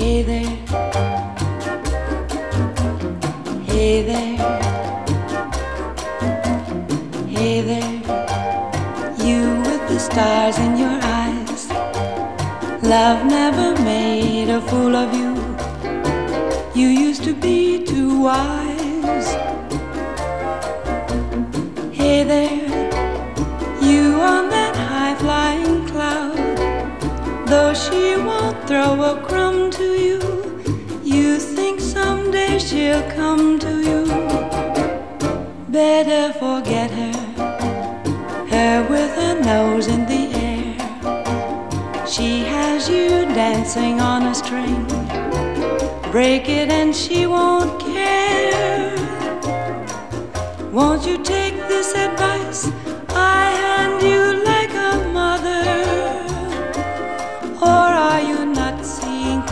Hey there, hey there, hey there, you with the stars in your eyes. Love never made a fool of you. You used to be too wise. Hey there, you on that high-flying cloud. Though she won't throw a crumb to you, you think someday she'll come to you. Better forget her, her with her nose in the air. She has you dancing on a string. Break it and she won't care. Won't you take this advice I have?